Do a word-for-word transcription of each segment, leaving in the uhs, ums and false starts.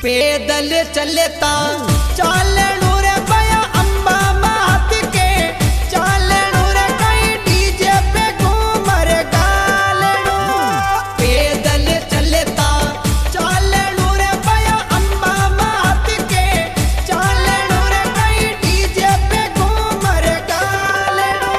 पैदल चलता चालणू रे बया अम्बा मात के चालणू रे कई डीजे पे घूमर गालणू। पैदल चलता चालणू रे बया अम्बा मात के चालणू रे कई डीजे पे घूमर गालणू।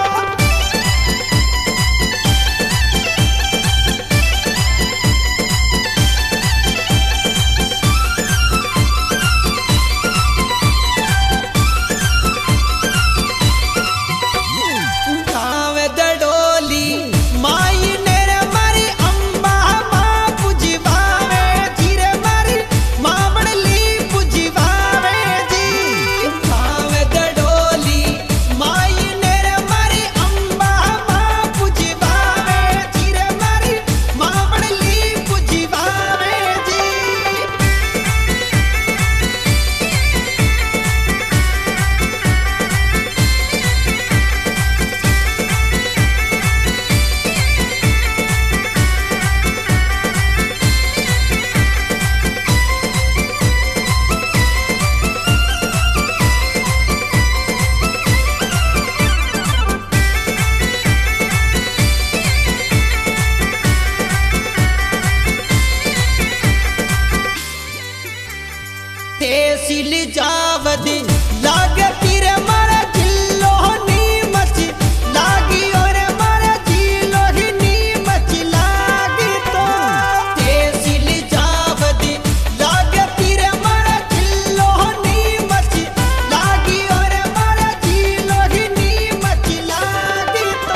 तेसिल जावदी लागे तीरे मारा जिल्लो नी मची लागी और मारा जिलो ही नी मची लागी तो। तेसिल जावदी लागे तीरे मारा जिल्लो नी मची लागी और मारा जिलो ही नी मची लागी तो।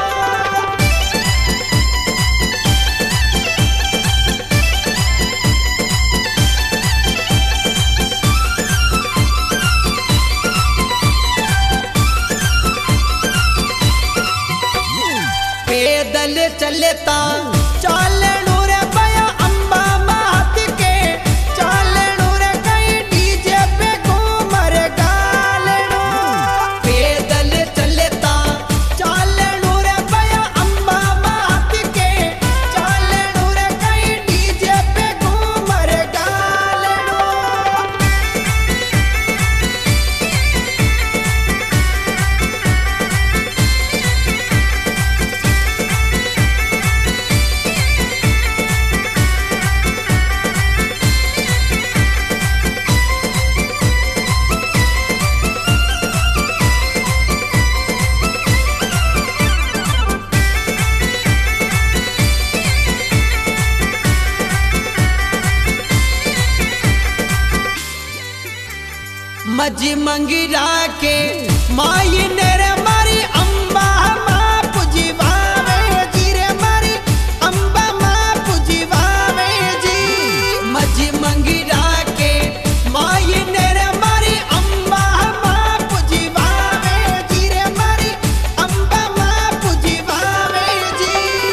पैदल चलता चालणू रे बया अम्बा मात के चालणू रे कई डीजे पे घूमर गालणू। पैदल चलता चालणू रे बया अम्बा मात के चालणू रे कई डीजे पे घूमर गालणू। मजी मंगिरा के माई नेरे मारी अम्बा माँ पुजीवावे जी रे मारी अम्बा माँ पुजीवावे जी। मजी मंगिरा के माई नेरे मारी अम्बा माँ पुजीवावे जी रे मारी अम्बा माँ पुजीवावे जी।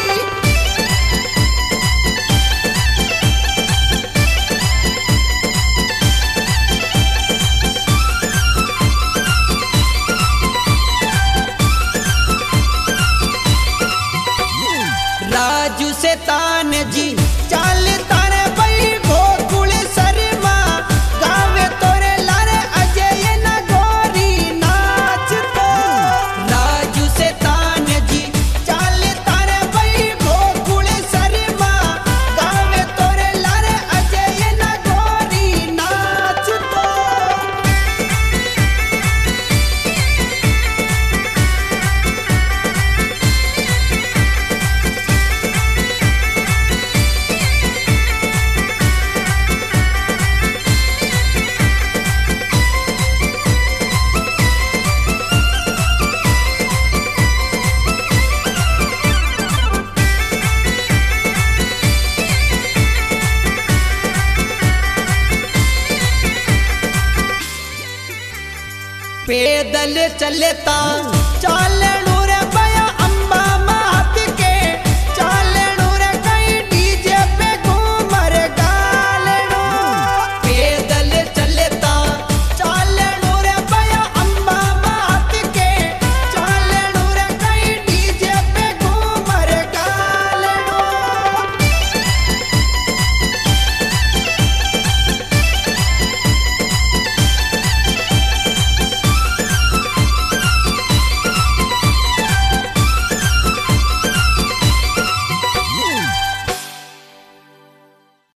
राजू से तान जी चाल तारे बई गोकुल शर्मा गावे तोरे लारे अजय न गोरी नाच तो। राजू से तान जी चाल तारे बई गोकुल शर्मा गावे तोरे लारे अजय न गोरी नाच तो। पैदल चलता